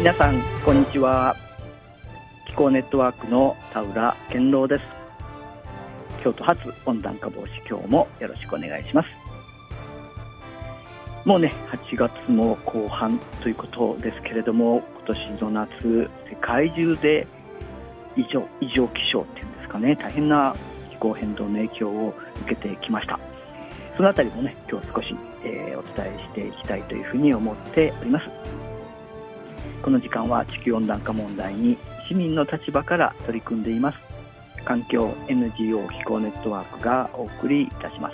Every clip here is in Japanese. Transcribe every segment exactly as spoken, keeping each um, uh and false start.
皆さんこんにちは。気候ネットワークの田浦健郎です。京都発温暖化防止、今日もよろしくお願いします。もうねはちがつも後半ということですけれども、今年の夏世界中で異常異常気象っていうんですかね、大変な気候変動の影響を受けてきました。そのあたりもね今日少し、えー、お伝えしていきたいというふうに思っております。この時間は地球温暖化問題に市民の立場から取り組んでいます環境 エヌジーオー 気候ネットワークがお送りいたします。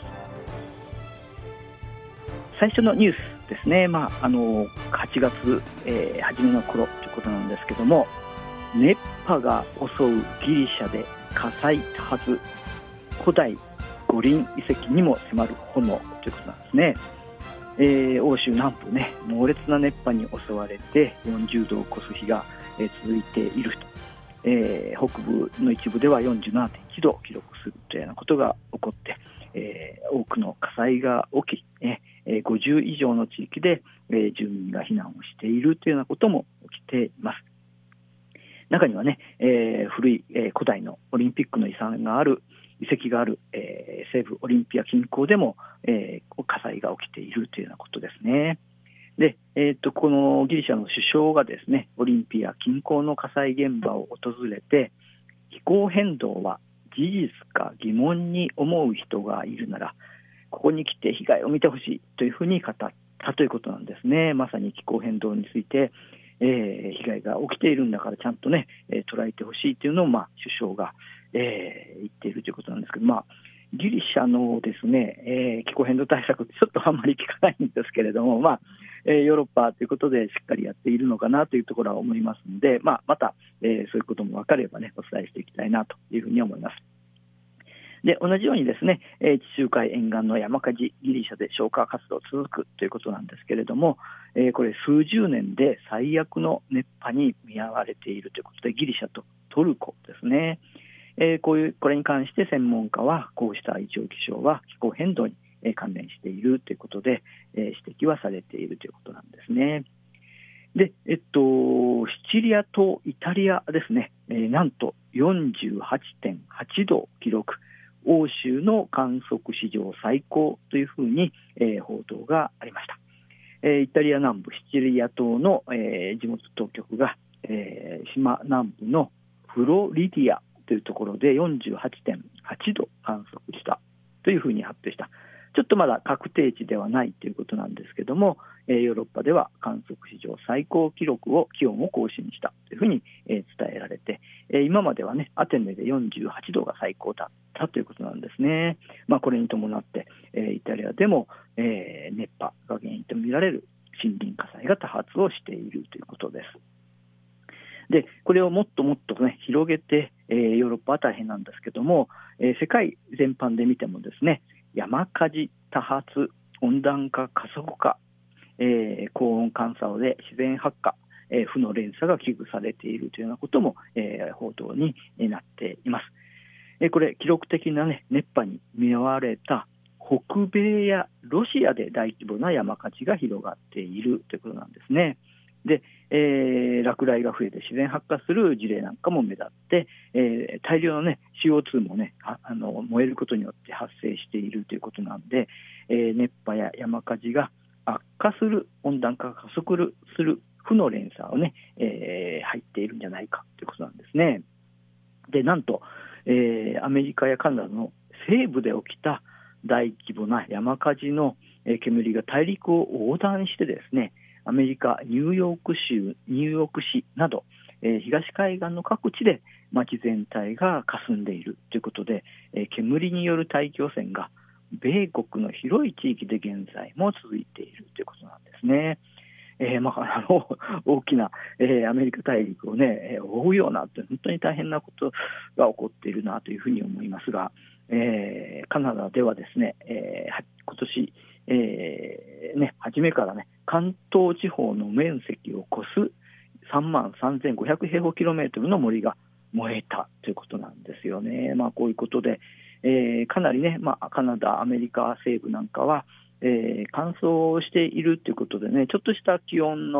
最初のニュースですね。まあ、あのはちがつ、えー、初めの頃ということなんですけども、熱波が襲うギリシャで火災多発、古代五輪遺跡にも迫る炎ということなんですね。えー、欧州南部ね、猛烈な熱波に襲われてよんじゅうどを超す日が、えー、続いていると、えー、北部の一部では よんじゅうななてんいちどを記録するというようなことが起こって、えー、多くの火災が起き、えー、ごじゅういじょうの地域で、えー、住民が避難をしているというようなことも起きています。中にはね、えー、古い、えー、古代のオリンピックの遺産がある遺跡がある、えー、西部オリンピア近郊でも、えー、火災が起きているというようなことですね。で、えー、とこのギリシャの首相がですね、オリンピア近郊の火災現場を訪れて、気候変動は事実か疑問に思う人がいるならここに来て被害を見てほしいというふうに語ったということなんですね。まさに気候変動について、えー、被害が起きているんだからちゃんとね、えー、捉えてほしいというのを、まあ、首相が、えー、言っているということなんですけど、まあ、ギリシャのですね、えー、気候変動対策ってちょっとあんまり聞かないんですけれども、まあえー、ヨーロッパということでしっかりやっているのかなというところは思いますので、まあ、また、えー、そういうことも分かればねお伝えしていきたいなというふうに思います。で、同じようにですね、えー、地中海沿岸の山火事、ギリシャで消火活動続くということなんですけれども、えー、これ数十年で最悪の熱波に見舞われているということで、ギリシャとトルコですね、えー、こういうこれに関して専門家はこうした異常気象は気候変動に関連しているということで、えー、指摘はされているということなんですね。で、えっと、シチリアとイタリアですね、えー、なんと よんじゅうはちてんはちどを記録、欧州の観測史上最高というふうに、えー、報道がありました。えー、イタリア南部シチリア島の、えー、地元当局が、えー、島南部のフロリディアというところで よんじゅうはちてんはちど観測したというふうに発表した。ちょっとまだ確定値ではないということなんですけども、えー、ヨーロッパでは観測史上最高記録を気温を更新したというふうに、えー、伝えられて、えー、今まではねアテネでよんじゅうはちどが最高だったということなんですね。まあ、これに伴って、えー、イタリアでも、えー、熱波が原因とみられる森林火災が多発をしているということです。で、これをもっともっと、ね、広げて、えー、ヨーロッパは大変なんですけども、えー、世界全般で見てもですね、山火事多発、温暖化加速化、えー、高温乾燥で自然発火、えー、負の連鎖が危惧されているというようなことも、えー、報道になっています。えー、これ記録的な、ね、熱波に見舞われた北米やロシアで大規模な山火事が広がっているということなんですね。で、えー、落雷が増えて自然発火する事例なんかも目立って、えー、大量の、ね、シーオーツー も、ね、ああの燃えることによって発生しているということなんで、えー、熱波や山火事が悪化する、温暖化が加速する負の連鎖を、ねえー、入っているんじゃないかということなんですね。で、なんと、えー、アメリカやカナダの西部で起きた大規模な山火事の、えー、煙が大陸を横断してですね、アメリカニューヨーク州、ニューヨーク市など、えー、東海岸の各地で街全体が霞んでいるということで、えー、煙による大気汚染が米国の広い地域で現在も続いているということなんですね。えーまあ、あの大きな、えー、アメリカ大陸を、ね、覆うような本当に大変なことが起こっているなというふうに思いますが、えー、カナダではですね、えー、今年えーね、初めから、ね、関東地方の面積を超すさんまんさんぜんごひゃくへいほうキロメートルの森が燃えたということなんですよね。まあ、こういうことで、えー、かなりね、まあ、カナダ、アメリカ西部なんかは、えー、乾燥しているということでね、ちょっとした気温の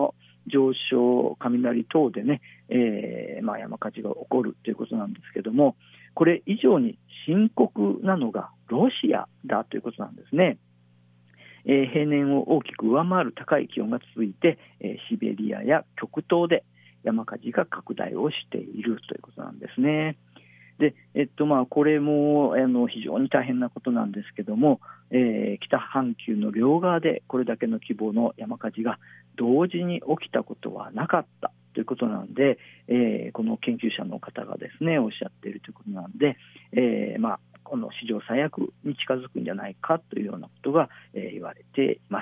上昇、雷等でね、えーまあ、山火事が起こるということなんですけども、これ以上に深刻なのがロシアだということなんですね。えー、平年を大きく上回る高い気温が続いて、えー、シベリアや極東で山火事が拡大をしているということなんですね。で、えっとまあ、これもあの非常に大変なことなんですけども、えー、北半球の両側でこれだけの規模の山火事が同時に起きたことはなかったということなんで、えー、この研究者の方がですねおっしゃっているということなんで、えーまあ、この史上最悪に近づくんじゃないかというようなことが、えー、言われています。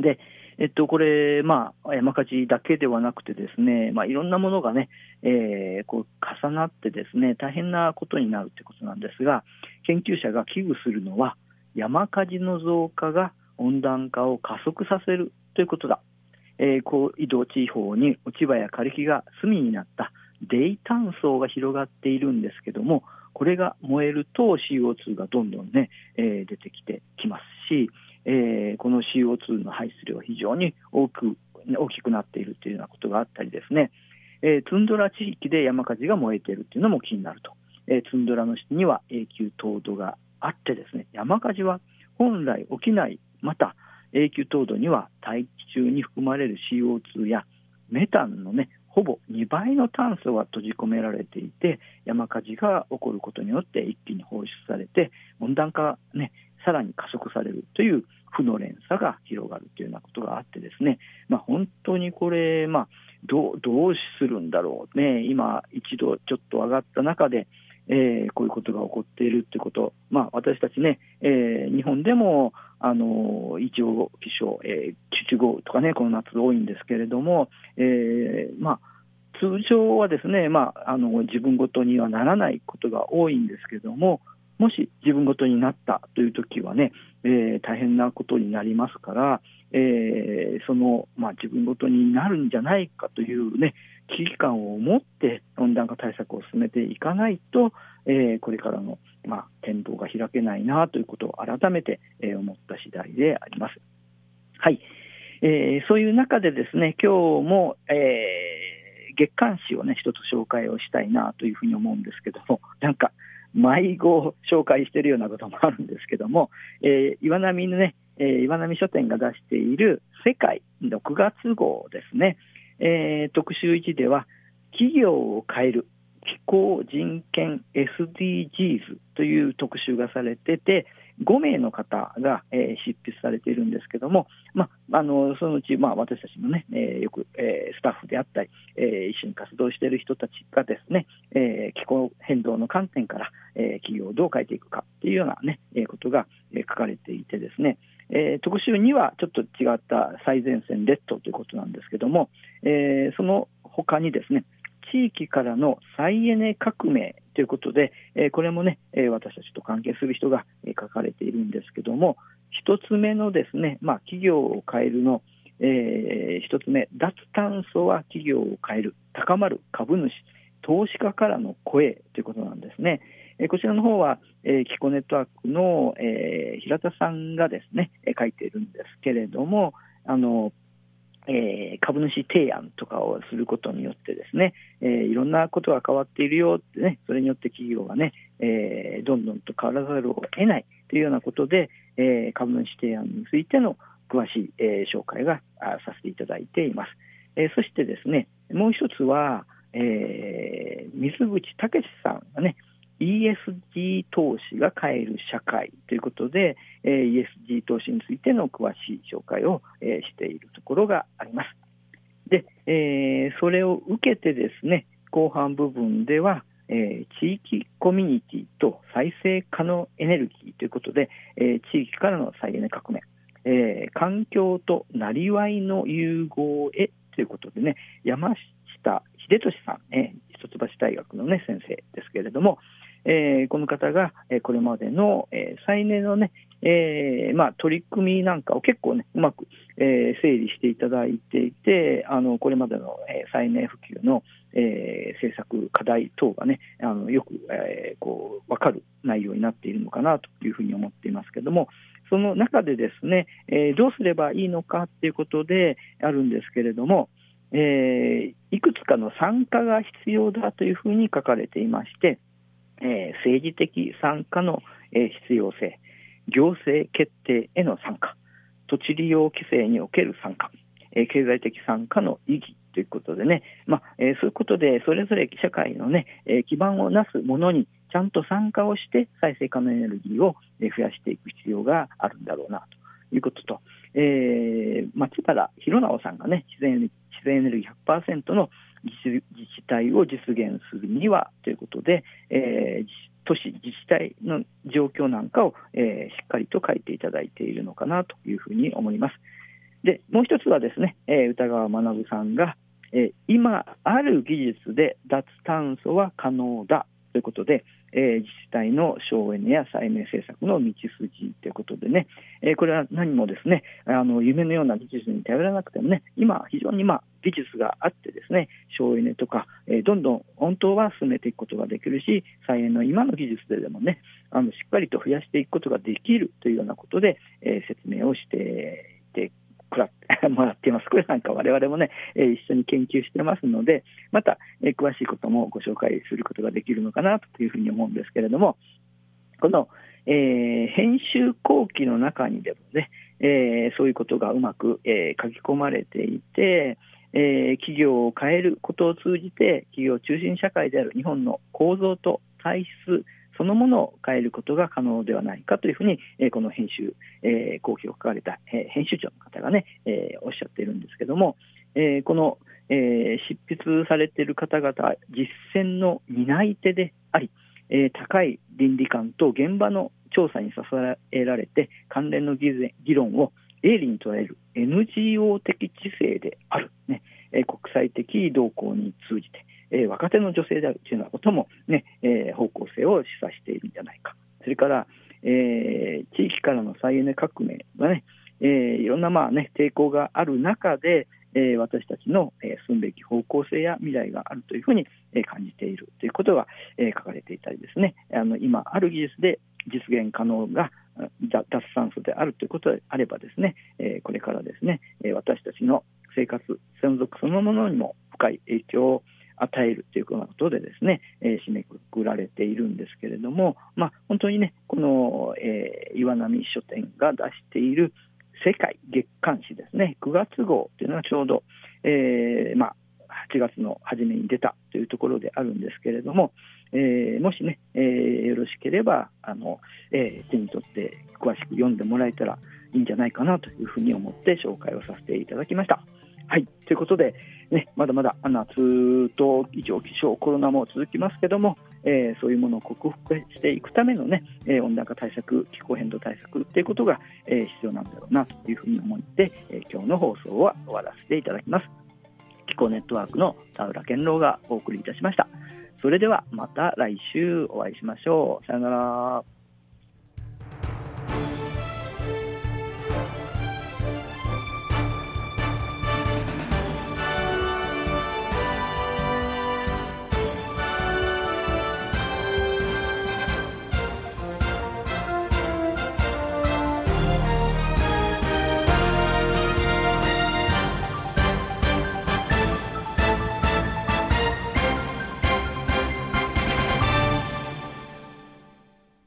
で、えっと、これ、まあ、山火事だけではなくてですね、まあ、いろんなものがね、えー、こう重なってですね、大変なことになるということなんですが、研究者が危惧するのは、山火事の増加が温暖化を加速させるということだ。えー、高緯度地方に落ち葉や枯れ木が炭になった泥炭層が広がっているんですけども、これが燃えると シーオーツー がどんどんね、えー、出てきてきますし、えー、この シーオーツー の排出量が非常に多く大きくなっているというようなことがあったりですね、えー、ツンドラ地域で山火事が燃えているというのも気になると、えー、ツンドラの下には永久凍土があってですね、山火事は本来起きない、また永久凍土には大気中に含まれる シーオーツー やメタンのねほぼにばいの炭素が閉じ込められていて、山火事が起こることによって一気に放出されて温暖化がねさらに加速されるという負の連鎖が広がるというようなことがあってですね、まあ、本当にこれ、まあ、どう、どうするんだろうね、今一度ちょっと上がった中で、えー、こういうことが起こっているということ、まあ、私たちね、えー、日本でもあの異常気象、えー、集中豪雨とかねこの夏多いんですけれども、えー、まあ通常はですね、まあ、あの自分ごとにはならないことが多いんですけれども、もし自分ごとになったというときはね、えー、大変なことになりますから、えー、その、まあ、自分ごとになるんじゃないかというね危機感を持って温暖化対策を進めていかないと、えー、これからの、まあ、展望が開けないなということを改めて、えー、思った次第であります。はい、えー、そういう中でですね、今日も、えー、月刊誌をね一つ紹介をしたいなというふうに思うんですけども、なんか迷子を紹介しているようなこともあるんですけども、えー、岩波のね、えー、岩波書店が出している世界ろくがつ号ですね、えー、特集いちでは企業を変える気候人権 エスディージーズ という特集がされてて、ごめいの方が、えー、執筆されているんですけども、まあ、のそのうち、まあ、私たちのね、えー、よく、えー、スタッフであったり、えー、一緒に活動している人たちがですね、えー、気候変動の観点から、えー、企業をどう変えていくかというような、ねえー、ことが、えー、書かれていてですね、えー、特集にはちょっと違った最前線列島ということなんですけども、えー、その他にですね、地域からの再エネ革命ということで、えー、これもね、えー、私たちと関係する人が、えー、書かれているんですけども、一つ目のですね、まあ、企業を変えるの、えー、一つ目、脱炭素は企業を変える、高まる株主、投資家からの声ということなんですね。えー、こちらの方は、えー、気候ネットワークの、えー、平田さんがですね、えー、書いているんですけれども、あのえー、株主提案とかをすることによってですね、えー、いろんなことが変わっているよってね、それによって企業がね、えー、どんどんと変わらざるを得ないというようなことで、えー、株主提案についての詳しい、えー、紹介がさせていただいています。えー、そしてですね、もう一つは、えー、水口武さんがね、イーエスジー 投資が変える社会ということで、えー、イーエスジー 投資についての詳しい紹介を、えー、しているところがあります。で、えー、それを受けてですね、後半部分では、えー、地域コミュニティと再生可能エネルギーということで、えー、地域からの再エネ革命、えー、環境となりわいの融合へということでね、山下秀俊さん、えー、一橋大学の、ね、先生ですけれども、えー、この方が、えー、これまでの、えー、再エネの、ねえーまあ、取り組みなんかを結構ねうまく、えー整理していただいていて、あのこれまでの、えー、再エネ普及の、えー政策課題等がねあのよく、えー、こう分かる内容になっているのかなというふうに思っていますけども、その中でですね、えーどうすればいいのかということであるんですけれども、えーいくつかの参加が必要だというふうに書かれていまして、えー政治的参加の、えー必要性、行政決定への参加、土地利用規制における参加、えー経済的参加の意義ということでね、まあえーそういうことでそれぞれ社会の、ねえー基盤をなすものにちゃんと参加をして再生可能エネルギーをえー増やしていく必要があるんだろうなということと、えー、町原弘直さんがね自然自然エネルギー ひゃくパーセント の自治体を実現するにはということで、えー、都市自治体の状況なんかを、えー、しっかりと書いていただいているのかなというふうに思います。でもう一つはですね、えー、歌川学さんが、えー、今ある技術で脱炭素は可能だということで、えー、自治体の省エネや再エネ政策の道筋ということでね、えー、これは何もですねあの夢のような技術に頼らなくてもね、今非常にまあ技術があってですね、省エネとか、えー、どんどん本当は進めていくことができるし、再エネの今の技術ででもねあのしっかりと増やしていくことができるというようなことで、えー、説明をしていてもらっています。これなんか我々もね、えー、一緒に研究してますので、また、えー、詳しいこともご紹介することができるのかなというふうに思うんですけれども、この、えー、編集後期の中にでもね、えー、そういうことがうまく、えー、書き込まれていて、えー、企業を変えることを通じて企業中心社会である日本の構造と体質そのものを変えることが可能ではないかというふうに、えー、この編集、えー、後期を書かれた、えー、編集長の方がね、えー、おっしゃっているんですけども、えー、この、えー、執筆されている方々実践の担い手であり、えー、高い倫理観と現場の調査に支えられて関連の議論を鋭利に捉える エヌジーオー 的知性である、ねえー、国際的動向に通じてえー、若手の女性であるというようなことも、ねえー、方向性を示唆しているんじゃないか。それから、えー、地域からの再エネ革命がね、えー、いろんな、まあね、抵抗がある中で、えー、私たちの、えー、進むべき方向性や未来があるというふうに、えー、感じているということが、えー、書かれていたりですね、あの今ある技術で実現可能が脱炭素であるということであればですね、えー、これからですね、えー、私たちの生活存続そのものにも深い影響を与えるというようなことでですね、えー、締めくくられているんですけれども、まあ、本当にねこの、えー、岩波書店が出している世界月刊誌ですね、くがつ号というのがちょうど、えーまあ、はちがつの初めに出たというところであるんですけれども、えー、もしね、えー、よろしければあの、えー、手に取って詳しく読んでもらえたらいいんじゃないかなというふうに思って紹介をさせていただきました。はい、ということで、ね、まだまだ夏と異常気象コロナも続きますけども、えー、そういうものを克服していくための、ねえー、温暖化対策、気候変動対策ということが、えー、必要なんだろうなというふうに思って、えー、今日の放送は終わらせていただきます。気候ネットワークの田浦健郎がお送りいたしました。それではまた来週お会いしましょう。さよなら。